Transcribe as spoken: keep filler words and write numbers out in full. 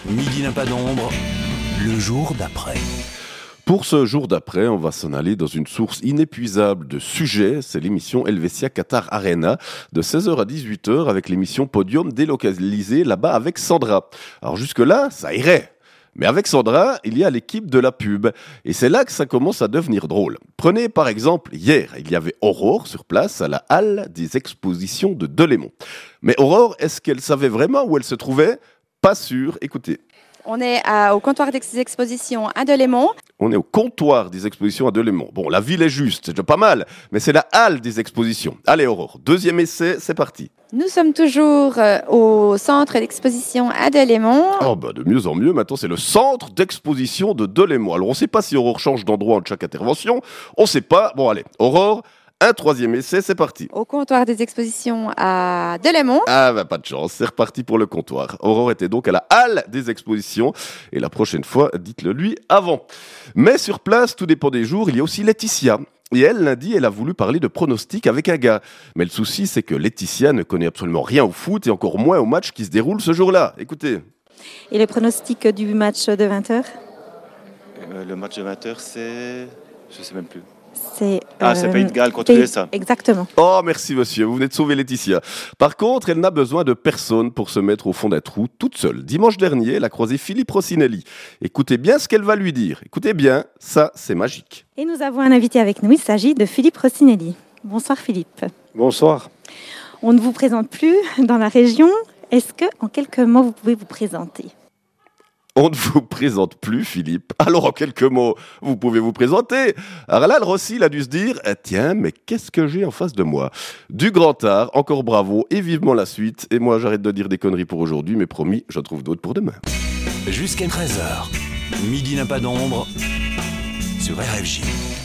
Midi n'a pas d'ombre, le jour d'après. Pour ce jour d'après, on va s'en aller dans une source inépuisable de sujets. C'est l'émission Helvetia Qatar Arena de seize heures à dix-huit heures avec l'émission Podium délocalisée là-bas avec Sandra. Alors jusque-là, ça irait. Mais avec Sandra, il y a l'équipe de la pub. Et c'est là que ça commence à devenir drôle. Prenez par exemple, hier, il y avait Aurore sur place à la halle des expositions de Delémont. Mais Aurore, est-ce qu'elle savait vraiment où elle se trouvait ? Pas sûr, écoutez. On est à, au comptoir des expositions à Delémont. On est au comptoir des expositions à Delémont. Bon, la ville est juste, c'est déjà pas mal, mais c'est la halle des expositions. Allez Aurore, deuxième essai, c'est parti. Nous sommes toujours euh, au centre d'exposition à Delémont. Oh bah de mieux en mieux, maintenant c'est le centre d'exposition de Delémont. Alors on sait pas si Aurore change d'endroit entre chaque intervention, on sait pas. Bon allez, Aurore, un troisième essai, c'est parti. Au comptoir des expositions à Delémont. Ah bah pas de chance, c'est reparti pour le comptoir. Aurore était donc à la halle des expositions et la prochaine fois, dites-le lui avant. Mais sur place, tout dépend des jours, il y a aussi Laetitia. Et elle, lundi, elle a voulu parler de pronostics avec un gars. Mais le souci, c'est que Laetitia ne connaît absolument rien au foot et encore moins au match qui se déroule ce jour-là. Écoutez. Et le pronostic du match de vingt heures ? euh, Le match de vingt heures, c'est... Je ne sais même plus. C'est, ah, euh, c'est Pays de Galles contre Pays... l'U S A. Exactement. Oh, merci monsieur, vous venez de sauver Laetitia. Par contre, elle n'a besoin de personne pour se mettre au fond d'un trou toute seule. Dimanche dernier, elle a croisé Philippe Rossinelli. Écoutez bien ce qu'elle va lui dire. Écoutez bien, ça, c'est magique. Et nous avons un invité avec nous, il s'agit de Philippe Rossinelli. Bonsoir Philippe. Bonsoir. On ne vous présente plus dans la région. Est-ce que, en quelques mots, vous pouvez vous présenter ? On ne vous présente plus, Philippe. Alors, en quelques mots, vous pouvez vous présenter. Alors là, le Rossi, il a dû se dire eh, « Tiens, mais qu'est-ce que j'ai en face de moi ?» Du grand art, encore bravo et vivement la suite. Et moi, j'arrête de dire des conneries pour aujourd'hui, mais promis, j'en trouve d'autres pour demain. Jusqu'à treize heures, Midi n'a pas d'ombre sur R F J.